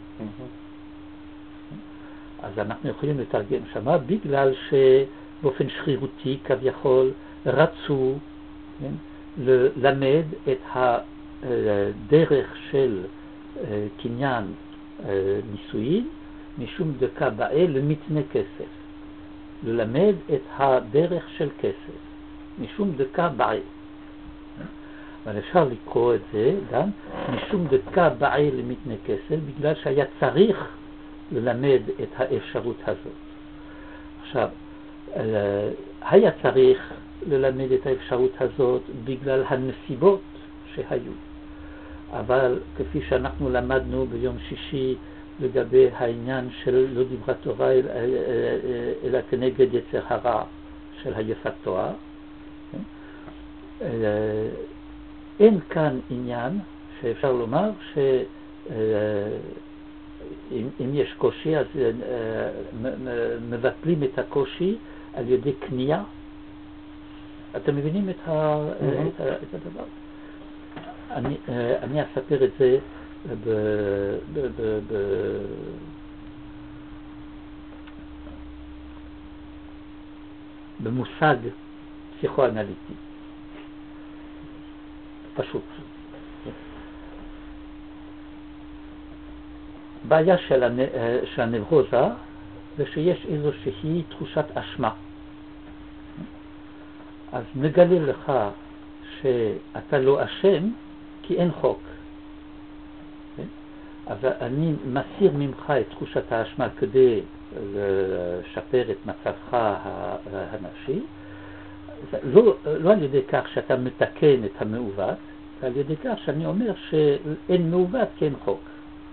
אז אנחנו יכולים לתרגם שמה, בגלל שבאופן שרירותי כביכול רצו כן, ללמד את הדרך של קניין נישואין, משום דקה בעי למתנה כסף. ללמד את הדרך של כסף. משום דקה בעי. אבל אפשר לקרוא את זה גם משום דקה בעי למתנה כסף, בגלל שהיה צריך ללמד את האפשרות הזאת. עכשיו, היה צריך ללמד את האפשרות הזאת בגלל הנסיבות שהיו. אבל כפי שאנחנו למדנו ביום שישי לגבי העניין של לא דיברה תורה אלא כנגד יצר הרע של היפת תואר, אין כאן עניין שאפשר לומר שאם יש קושי אז מבטלים את הקושי על ידי קנייה. אתם מבינים את הדבר? אני, אני אספר את זה ב, ב, ב, ב, במושג פסיכואנליטי. פשוט. בעיה של, הנ... של הנברוזה זה שיש איזושהי תחושת אשמה. אז נגלה לך שאתה לא אשם כי אין חוק. אז אני מסיר ממך את תחושת האשמה כדי לשפר את מצבך הנפשי, לא, לא על ידי כך שאתה מתקן את המעוות, על ידי כך שאני אומר שאין מעוות כי אין חוק.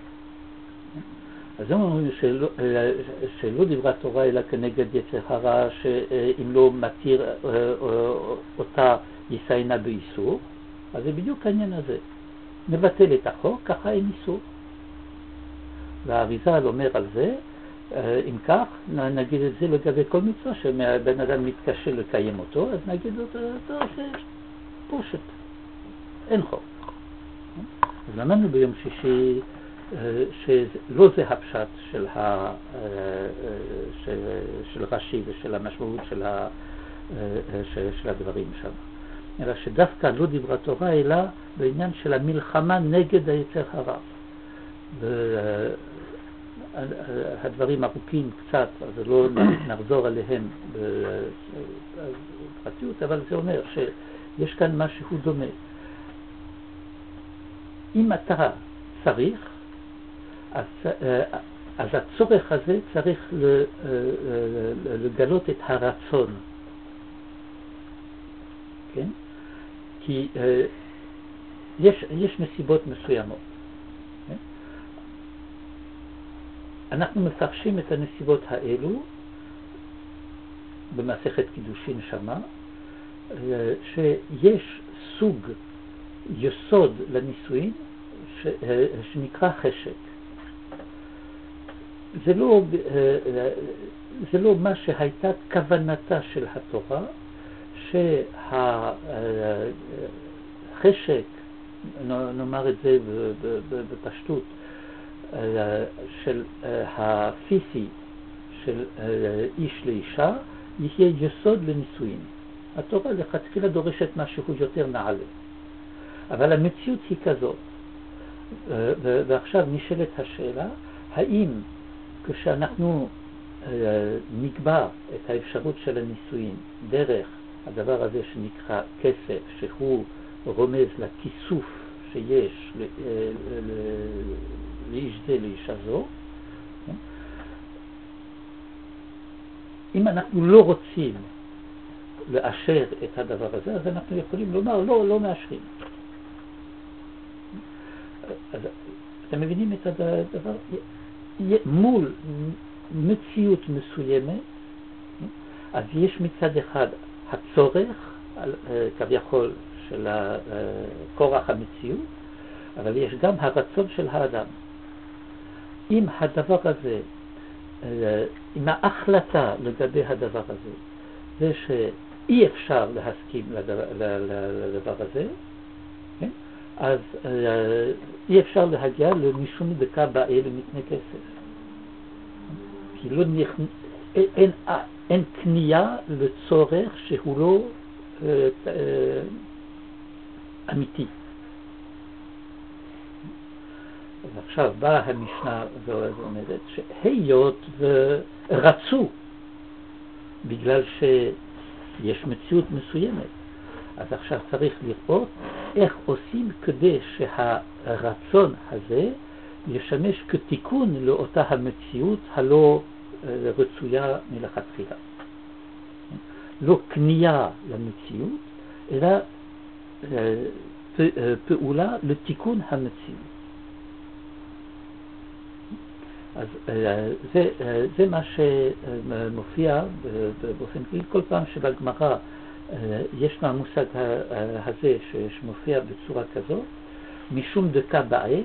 אז הם אומרים שלא, שלא דיברה תורה אלא כנגד יצר הרע, שאם לא מתיר אותה יסיינה באיסור, אז זה בדיוק העניין הזה. נבטל את החוק, ככה אין איסור. והאריז"ל אומר על זה, אם כך, נגיד את זה לגבי כל מצווה שבן אדם מתקשה לקיים אותו, אז נגיד אותו שפושט, אין חוק. אז למדנו ביום שישי שלא זה הפשט של, ה, של, של רש"י ושל המשמעות של, ה, של הדברים שם. אלא שדווקא לא דיברה תורה, אלא בעניין של המלחמה נגד היצר הרע. והדברים ארוכים קצת, אז לא נחזור עליהם בפרטיות, אבל זה אומר שיש כאן משהו דומה. אם אתה צריך, אז, אז הצורך הזה צריך לגלות את הרצון. כן? כי יש, יש נסיבות מסוימות. כן? אנחנו מפרשים את הנסיבות האלו במסכת קידושין שמה, שיש סוג יסוד לנישואין ש, שנקרא חשק. זה לא, זה לא מה שהייתה כוונתה של התורה, שהחשק, נאמר את זה בפשטות, של הפיזי של איש לאישה יהיה יסוד לנישואין. התורה לכתחילה דורשת משהו יותר נעלה. אבל המציאות היא כזאת. ועכשיו נשאלת השאלה, האם כשאנחנו נקבע את האפשרות של הנישואין דרך הדבר הזה שנקרא כסף, שהוא רומז לכיסוף שיש לאיש זה, לאישה זו, אם אנחנו לא רוצים לאשר את הדבר הזה, אז אנחנו יכולים לומר, לא, לא מאשרים. אז אתם מבינים את הדבר? מול מציאות מסוימת, אז יש מצד אחד הצורך, כביכול, של כורח המציאות, אבל יש גם הרצון של האדם. אם הדבר הזה, אם ההחלטה לגבי הדבר הזה, זה שאי אפשר להסכים לדבר הזה, כן? אז אי אפשר להגיע למשום דקה באל ומתנה כסף. כי לא נכ... אין, אין קנייה לצורך שהוא לא אה, אה, אמיתי. ועכשיו באה המשנה ואומרת שהיות ורצו בגלל שיש מציאות מסוימת, אז עכשיו צריך לראות איך עושים כדי שהרצון הזה ישמש כתיקון לאותה המציאות הלא רצויה מלכתחילה. לא קנייה למציאות, אלא פעולה לתיקון המציאות. אז זה, זה מה שמופיע באופן כללי כל פעם שבגמרא יש מהמושג הזה שמופיע בצורה כזאת, משום דקה באי,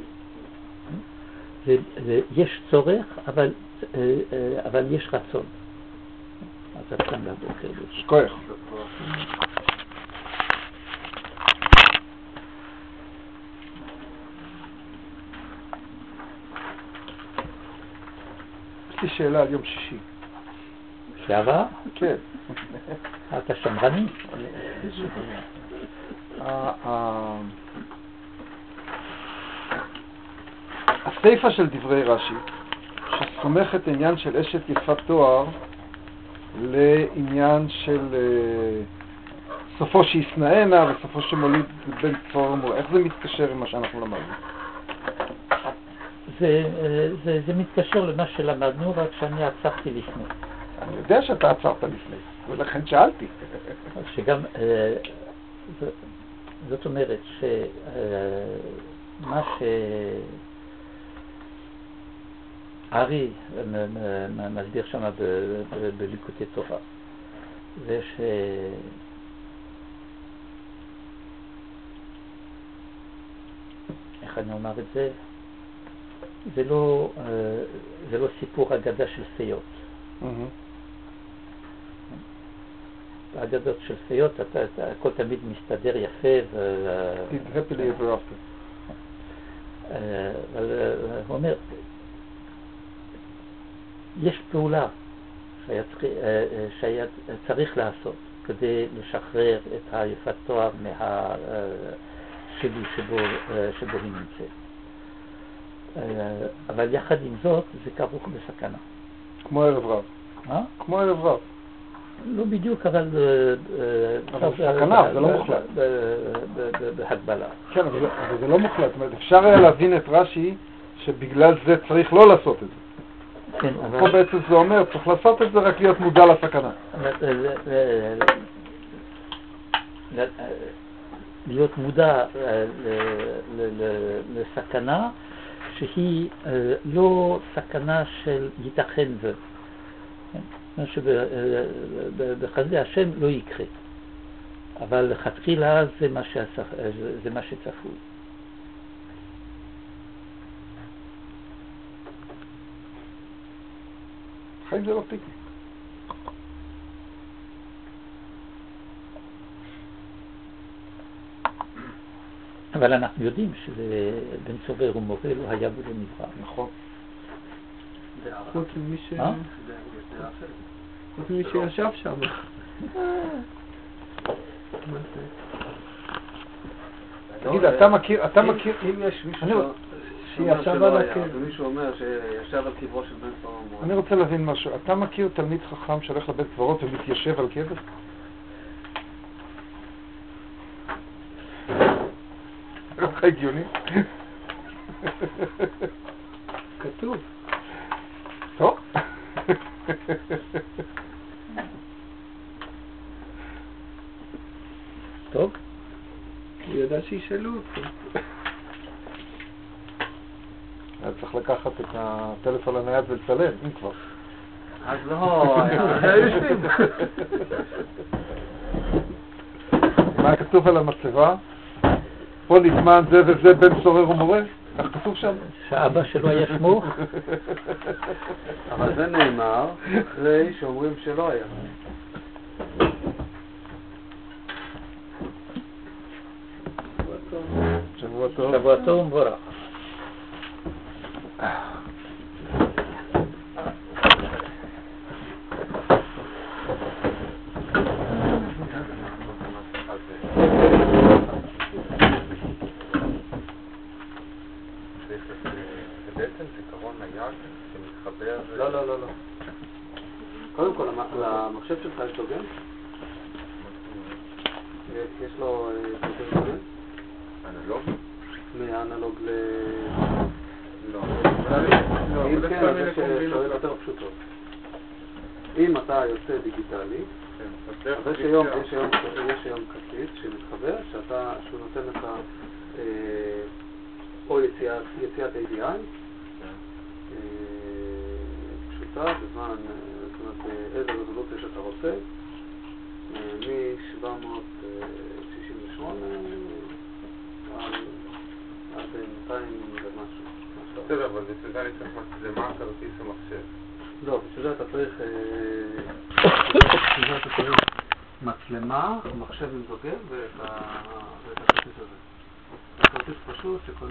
יש צורך, אבל, אבל יש רצון. אז עד כאן לבוקר. שכוח. יש לי שאלה על יום שישי. שעבר? כן. אתה שמרני? הסיפה של דברי רש"י, שסומך את העניין של אשת יפת תואר לעניין של סופו שישנאנה וסופו שמוליד בן צפור אמור. איך זה מתקשר עם מה שאנחנו למדנו? זה, זה, זה מתקשר למה שלמדנו, רק שאני עצרתי לפני. אני יודע שאתה עצרת לפני, ולכן שאלתי. שגם, זאת אומרת שמה שארי מסביר שם בליקוטי תורה, זה ש... איך אני אומר את זה? זה לא, זה לא סיפור אגדה של פיות. האגדות של פיות, הכל תמיד מסתדר יפה ו... happily ever after. אבל הוא אומר, יש פעולה שהיה צריך לעשות. כדי לשחרר את היפת תואר מהשבי שבו, שבו היא נמצאת. אבל יחד עם זאת זה כרוך בסכנה. כמו ערב רב. אה? כמו ערב רב. לא בדיוק, אבל... אבל סכנה, זה לא מוחלט. בהגבלה. כן, אבל זה לא מוחלט. זאת אומרת, אפשר היה להבין את רש"י שבגלל זה צריך לא לעשות את זה. כן, אבל... פה בעצם זה אומר, צריך לעשות את זה רק להיות מודע לסכנה. להיות מודע לסכנה שהיא לא סכנה של ייתכן ו... שבחסדי השם לא יקרה, אבל לכתחילה זה מה שהצפ... זה מה שצפוי. חיים זה לא תיק. אבל אנחנו יודעים שבן צובר ומורה לא היה ולא נברא. נכון. חוץ ממי ש... אה? חוץ ממי שישב שם. תגיד, אתה מכיר, אתה מכיר... אם יש מישהו שישב שלא על היה, הקבר. ומישהו אומר שישב על קברו של בן צובר ומורה. אני רוצה להבין משהו. אתה מכיר תלמיד חכם שהולך לבית קברות ומתיישב על קבר? לא הגיוני. כתוב. טוב. טוב? הוא ידע שישאלו אותו. היה צריך לקחת את הטלפון הנייד ולצלם, אם כבר. אז לא, היה יושבים. מה כתוב על המצבה? פה נטמן זה וזה בן צורר ומורה? כך כתוב שם? שאבא שלו היה שמו? אבל זה נאמר אחרי שאומרים שלא היה. שבוע טוב. שבוע טוב ומבורך. לא, לא, לא, לא. קודם כל, למחשב שלך יש לו גן? יש לו פרטים גן? אנלוג? מאנלוג ל... לא. אם כן, אז יש שואל יותר פשוטות. אם אתה יוצא דיגיטלי, אז יש היום כרטיס שמתחבר, שהוא נותן לך או יציאת איי די איי, פשוטה, בזמן, זאת אומרת, איזה רזולוציה שאתה רוצה, מ-שבע מאות שישים ושמונה עד מאתיים ומשהו. בסדר, אבל בשביל זה אני צריך מצלמה, כרטיס ומחשב. לא, בשביל זה אתה צריך בשביל זה אתה צריך מצלמה, מחשב עם זוגר ואת הכרטיס הזה. הכרטיס פשוט